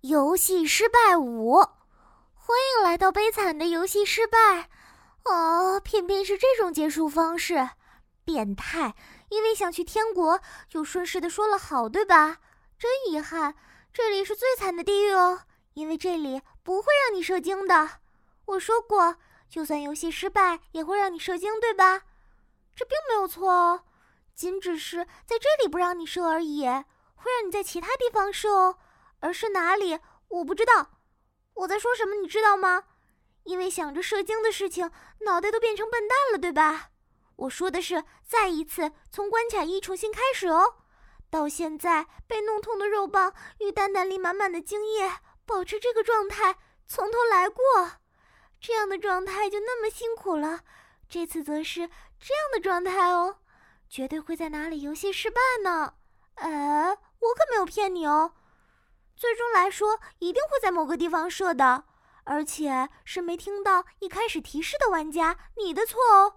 游戏失败5，欢迎来到悲惨的游戏失败。偏偏是这种结束方式，变态！因为想去天国，就顺势的说了好，对吧？真遗憾，这里是最惨的地狱哦，因为这里不会让你射精的。我说过，就算游戏失败，也会让你射精，对吧？这并没有错哦，仅只是在这里不让你射而已，会让你在其他地方射哦。而是哪里，我不知道。我在说什么，你知道吗？因为想着射精的事情，脑袋都变成笨蛋了，对吧？我说的是再一次从关卡1重新开始哦。到现在被弄痛的肉棒与蛋蛋里满满的精液，保持这个状态，从头来过。这样的状态就那么辛苦了，这次则是这样的状态哦，绝对会在哪里游戏失败呢？我可没有骗你哦。最终来说，一定会在某个地方射的，而且是没听到一开始提示的玩家，你的错哦。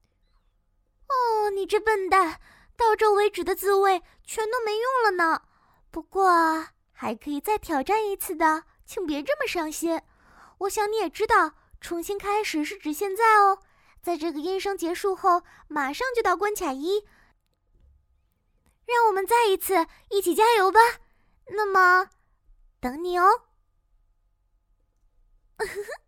你这笨蛋，到这为止的自卫全都没用了呢。不过还可以再挑战一次的，请别这么伤心。我想你也知道，重新开始是指现在哦，在这个音声结束后，马上就到关卡1。让我们再一次一起加油吧。那么等你哦。